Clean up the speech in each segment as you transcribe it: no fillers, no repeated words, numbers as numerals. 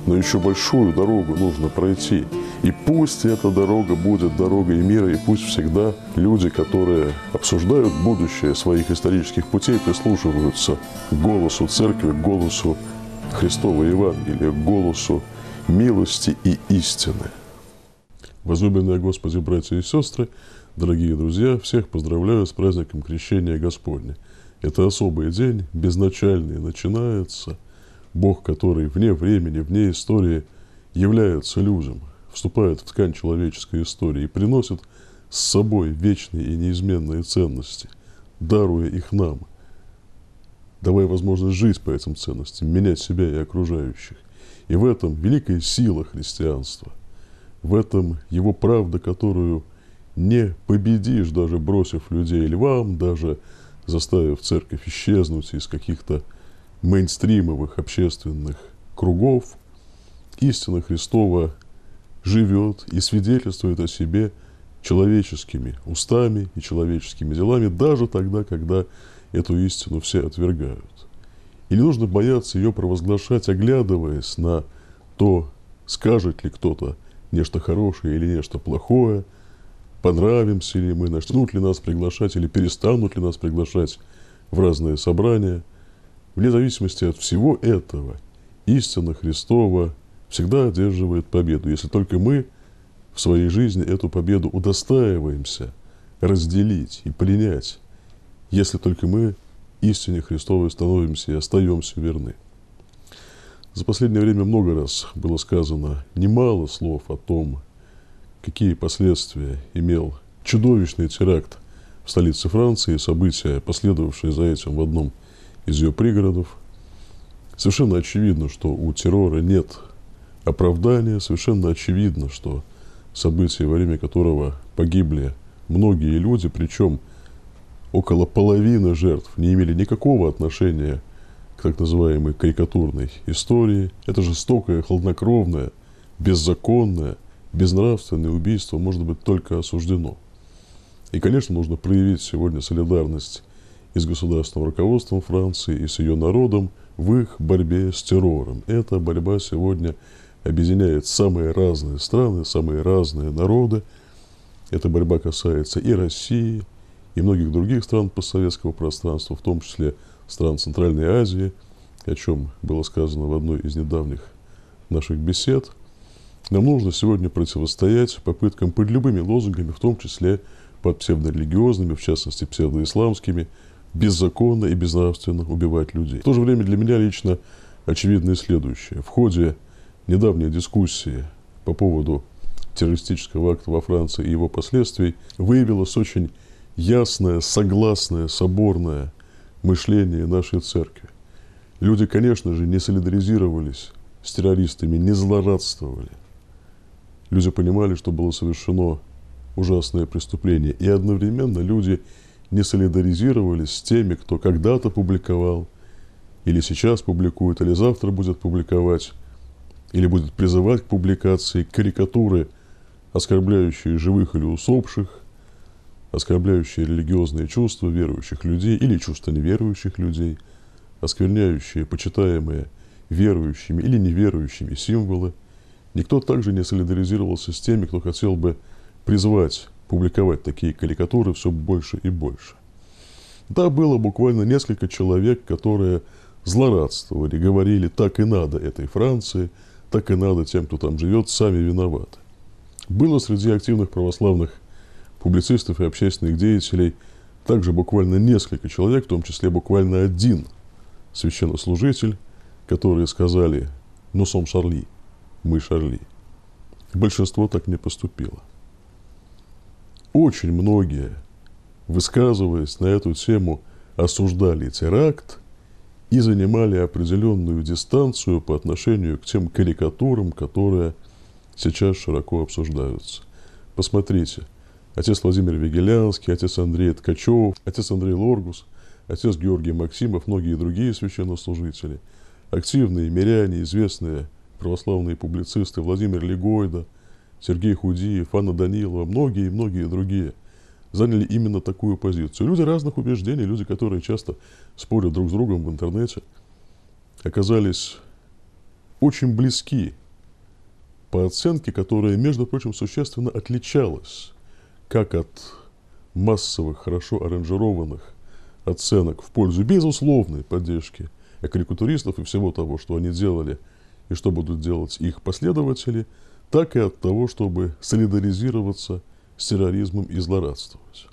но еще большую дорогу нужно пройти. И пусть эта дорога будет дорогой мира, и пусть всегда люди, которые обсуждают будущее своих исторических путей, прислушиваются к голосу Церкви, к голосу Христова Евангелия, к голосу милости и истины. Возлюбленные Господи, братья и сестры, дорогие друзья, всех поздравляю с праздником Крещения Господня. Это особый день, безначальный, начинается. Бог, который вне времени, вне истории является людям, вступает в ткань человеческой истории и приносит с собой вечные и неизменные ценности, даруя их нам, давая возможность жить по этим ценностям, менять себя и окружающих. И в этом великая сила христианства, в этом его правда, которую не победишь, даже бросив людей львам, даже заставив церковь исчезнуть из каких-то мейнстримовых общественных кругов. Истина Христова живет и свидетельствует о себе человеческими устами и человеческими делами, даже тогда, когда эту истину все отвергают. И не нужно бояться ее провозглашать, оглядываясь на то, скажет ли кто-то нечто хорошее или нечто плохое, понравимся ли мы, начнут ли нас приглашать или перестанут ли нас приглашать в разные собрания. Вне зависимости от всего этого, истина Христова всегда одерживает победу, если только мы в своей жизни эту победу удостаиваемся разделить и принять, если только мы истине Христовой становимся и остаемся верны. За последнее время много раз было сказано немало слов о том, какие последствия имел чудовищный теракт в столице Франции и события, последовавшие за этим в одном из ее пригородов. Совершенно очевидно, что у террора нет оправдания, совершенно очевидно, что событие, во время которого погибли многие люди, причем около половины жертв не имели никакого отношения к так называемой карикатурной истории. Это жестокое, хладнокровное, беззаконное, безнравственное убийство может быть только осуждено. И, конечно, нужно проявить сегодня солидарность и с государственным руководством Франции, и с ее народом в их борьбе с террором. Эта борьба сегодня объединяет самые разные страны, самые разные народы. Эта борьба касается и России, и многих других стран постсоветского пространства, в том числе стран Центральной Азии, о чем было сказано в одной из недавних наших бесед. Нам нужно сегодня противостоять попыткам под любыми лозунгами, в том числе под псевдорелигиозными, в частности псевдоисламскими, беззаконно и безнравственно убивать людей. В то же время для меня лично очевидно и следующее. В ходе недавней дискуссии по поводу террористического акта во Франции и его последствий выявилось очень ясное, согласное, соборное мышление нашей церкви. Люди, конечно же, не солидаризировались с террористами, не злорадствовали. Люди понимали, что было совершено ужасное преступление. И одновременно люди не солидаризировались с теми, кто когда-то публиковал, или сейчас публикует, или завтра будет публиковать, или будет призывать к публикации карикатуры, оскорбляющие живых или усопших, оскорбляющие религиозные чувства верующих людей или чувства неверующих людей, оскверняющие почитаемые верующими или неверующими символы. Никто также не солидаризировался с теми, кто хотел бы призвать публиковать такие карикатуры все больше и больше. Да, было буквально несколько человек, которые злорадствовали, говорили, так и надо этой Франции, так и надо тем, кто там живет, сами виноваты. Было среди активных православных публицистов и общественных деятелей также буквально несколько человек, в том числе буквально один священнослужитель, которые сказали «nous sommes Шарли», «мы Шарли». Большинство так не поступило. Очень многие, высказываясь на эту тему, осуждали теракт и занимали определенную дистанцию по отношению к тем карикатурам, которые сейчас широко обсуждаются. Посмотрите, отец Владимир Вигелянский, отец Андрей Ткачев, отец Андрей Лоргус, отец Георгий Максимов, многие другие священнослужители, активные миряне, известные православные публицисты Владимир Легойда, Сергей Худиев, Анна Данилова, многие и многие другие заняли именно такую позицию. Люди разных убеждений, люди, которые часто спорят друг с другом в интернете, оказались очень близки по оценке, которая, между прочим, существенно отличалась как от массовых, хорошо аранжированных оценок в пользу безусловной поддержки карикатуристов и всего того, что они делали и что будут делать их последователи, так и от того, чтобы солидаризироваться с терроризмом и злорадствовать.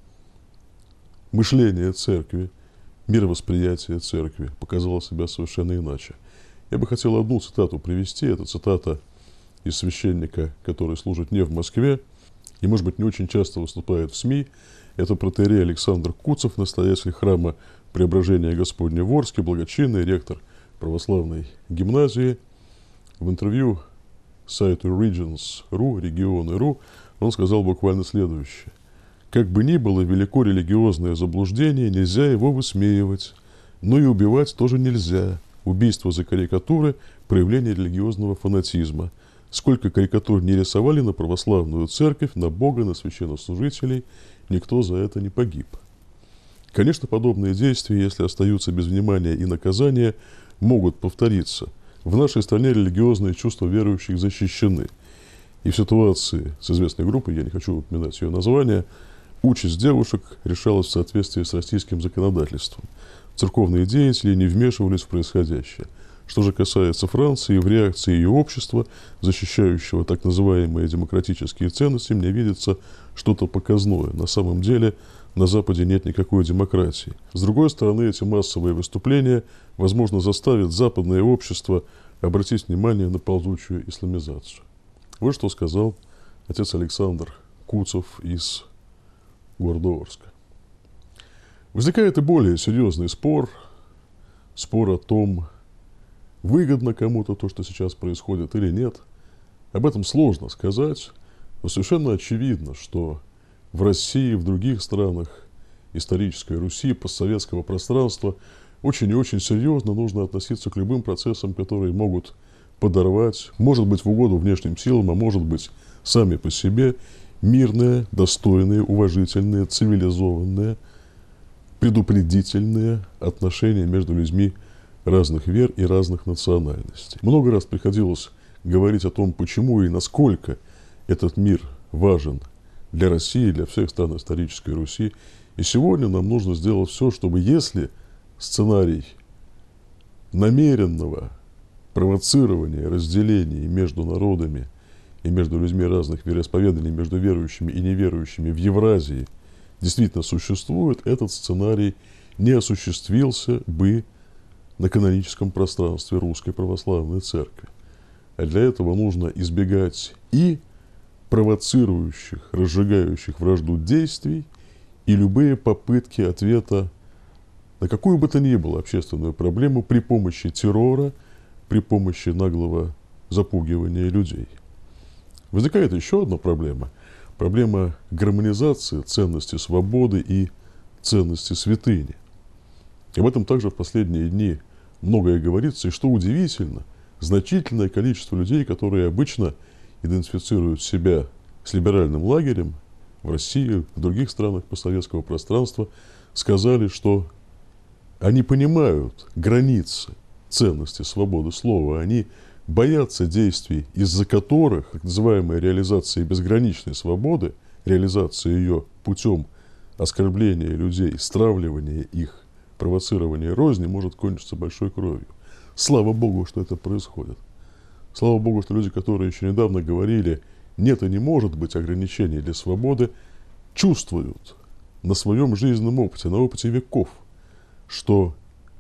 Мышление церкви, мировосприятие церкви показало себя совершенно иначе. Я бы хотел одну цитату привести. Это цитата из священника, который служит не в Москве и, может быть, не очень часто выступает в СМИ. Это протоиерей Александр Куцев, настоятель храма Преображения Господня в Орске, благочинный ректор православной гимназии. В интервью сайту Regions.ru, регионы.ру, он сказал буквально следующее. Как бы ни было велико религиозное заблуждение, нельзя его высмеивать, но и убивать тоже нельзя. Убийство за карикатуры – проявление религиозного фанатизма. Сколько карикатур не рисовали на православную церковь, на Бога, на священнослужителей, никто за это не погиб. Конечно, подобные действия, если остаются без внимания и наказания, могут повториться. В нашей стране религиозные чувства верующих защищены. И в ситуации с известной группой, я не хочу упоминать ее название, участь девушек решалась в соответствии с российским законодательством. Церковные деятели не вмешивались в происходящее. Что же касается Франции, в реакции ее общества, защищающего так называемые демократические ценности, мне видится что-то показное. На самом деле на Западе нет никакой демократии. С другой стороны, эти массовые выступления, возможно, заставят западное общество обратить внимание на ползучую исламизацию. Вот что сказал отец Александр Куцев из города Орска. Возникает и более серьезный спор о том, выгодно кому-то то, что сейчас происходит, или нет. Об этом сложно сказать, но совершенно очевидно, что в России и в других странах исторической Руси, постсоветского пространства очень и очень серьезно нужно относиться к любым процессам, которые могут подорвать, может быть, в угоду внешним силам, а может быть, сами по себе, мирные, достойные, уважительные, цивилизованные, предупредительные отношения между людьми разных вер и разных национальностей. Много раз приходилось говорить о том, почему и насколько этот мир важен для России, для всех стран исторической Руси. И сегодня нам нужно сделать все, чтобы, если сценарий намеренного провоцирования, разделений между народами и между людьми разных вероисповеданий, между верующими и неверующими в Евразии действительно существует, этот сценарий не осуществился бы на каноническом пространстве Русской Православной Церкви. А для этого нужно избегать и провоцирующих, разжигающих вражду действий, и любые попытки ответа на какую бы то ни было общественную проблему при помощи террора, при помощи наглого запугивания людей. Возникает еще одна проблема. Проблема гармонизации ценности свободы и ценности святыни. И об этом также в последние дни многое говорится. И что удивительно, значительное количество людей, которые обычно идентифицируют себя с либеральным лагерем в России, в других странах постсоветского пространства, сказали, что они понимают границы ценности свободы слова, они боятся действий, из-за которых так называемая реализация безграничной свободы, реализация ее путем оскорбления людей, стравливания их, провоцирования розни может кончиться большой кровью. Слава Богу, что это происходит. Слава Богу, что люди, которые еще недавно говорили, нет и не может быть ограничений для свободы, чувствуют на своем жизненном опыте, на опыте веков, что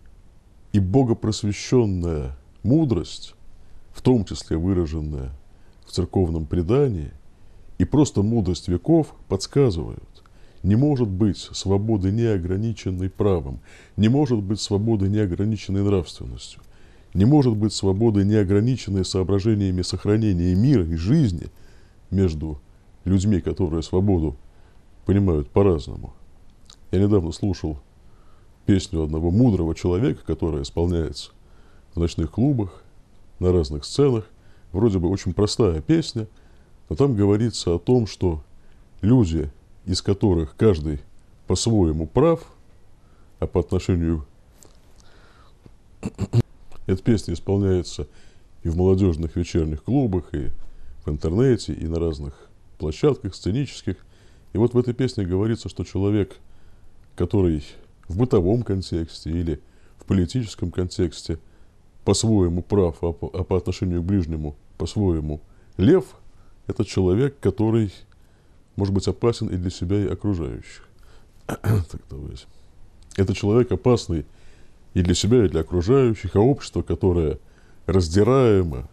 и богопросвещенная мудрость, в том числе выраженная в церковном предании, и просто мудрость веков подсказывают, не может быть свободы, не ограниченной правом, не может быть свободы, не ограниченной нравственностью, не может быть свободы, не ограниченной соображениями сохранения мира и жизни между людьми, которые свободу понимают по-разному. Я недавно слушал песню одного мудрого человека, которая исполняется в ночных клубах, на разных сценах. Вроде бы очень простая песня, но там говорится о том, что люди, из которых каждый по-своему прав, а по отношению... Эта песня исполняется и в молодежных вечерних клубах, и в интернете, и на разных площадках сценических. И вот в этой песне говорится, что человек, который в бытовом контексте или в политическом контексте по-своему прав, а по отношению к ближнему по-своему лев, это человек, который может быть опасен и для себя, и окружающих. Так, давайте. Это человек опасный и для себя, и для окружающих, а общество, которое раздираемо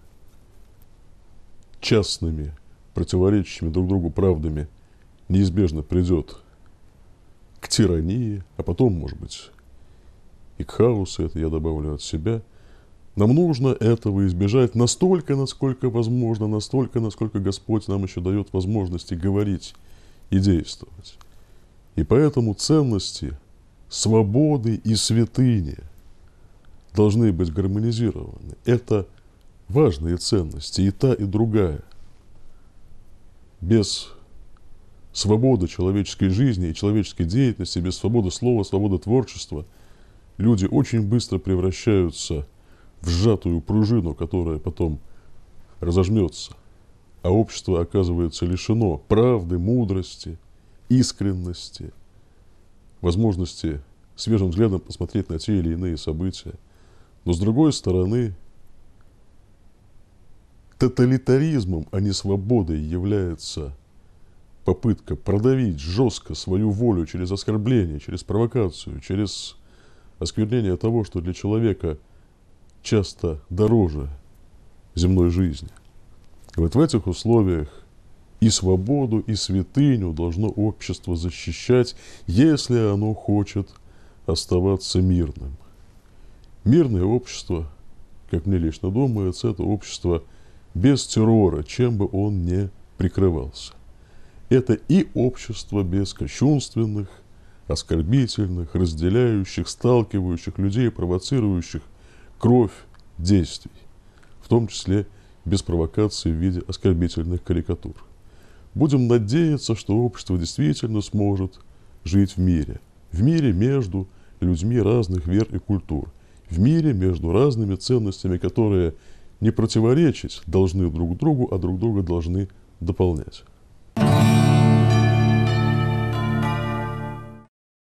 частными, противоречащими друг другу правдами, неизбежно придет к тирании, а потом, может быть, и к хаосу, это я добавлю от себя. Нам нужно этого избежать настолько, насколько возможно, настолько, насколько Господь нам еще дает возможности говорить и действовать. И поэтому ценности свободы и святыни должны быть гармонизированы. Это важные ценности, и та, и другая. Без свободы человеческой жизни и человеческой деятельности, без свободы слова, свободы творчества, люди очень быстро превращаются в сжатую пружину, которая потом разожмется, а общество оказывается лишено правды, мудрости, искренности, возможности свежим взглядом посмотреть на те или иные события. Но с другой стороны, тоталитаризмом, а не свободой является попытка продавить жестко свою волю через оскорбление, через провокацию, через осквернение того, что для человека часто дороже земной жизни. И вот в этих условиях и свободу, и святыню должно общество защищать, если оно хочет оставаться мирным. Мирное общество, как мне лично думается, это общество без террора, чем бы он ни прикрывался. Это и общество без кощунственных, оскорбительных, разделяющих, сталкивающих людей, провоцирующих кровь действий, в том числе без провокации в виде оскорбительных карикатур. Будем надеяться, что общество действительно сможет жить в мире между людьми разных вер и культур, в мире между разными ценностями, которые не противоречить должны друг другу, а друг друга должны дополнять.